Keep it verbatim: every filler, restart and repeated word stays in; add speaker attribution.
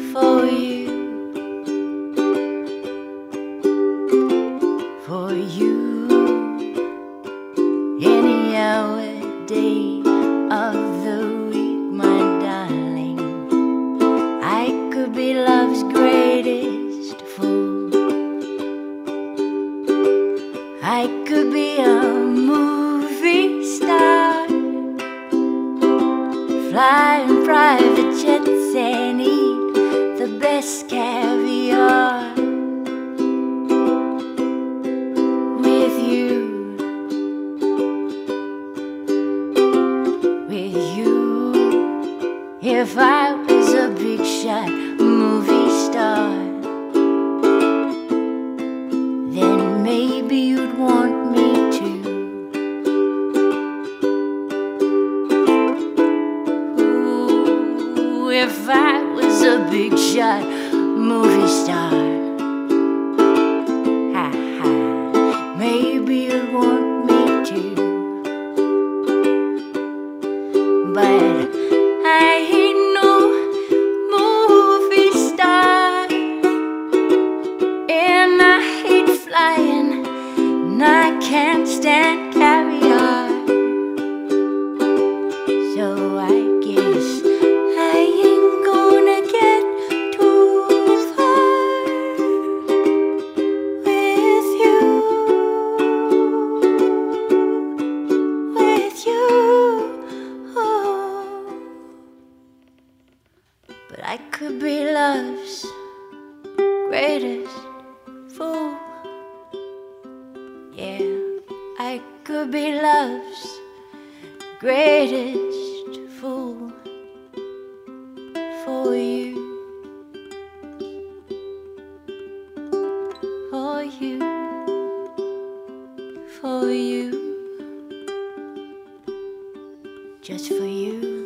Speaker 1: for you, for you. Any hour, day of the week, my darling, I could be love's greatest fool. I could be a movie star, fly in private jets and eat the best caviar. With you, with you. If I was a big shot movie star, then maybe you'd want me to. Ooh, if I was a big shot movie star, ha ha, maybe you'd want me to. But I ain't no movie star, and I hate flying, and I can't stand caviar. So I guess I ain't gonna get too far with you, with you. Oh. But I could be love's greatest fool. Yeah, I could be love's greatest fool for you, for you, for you, just for you.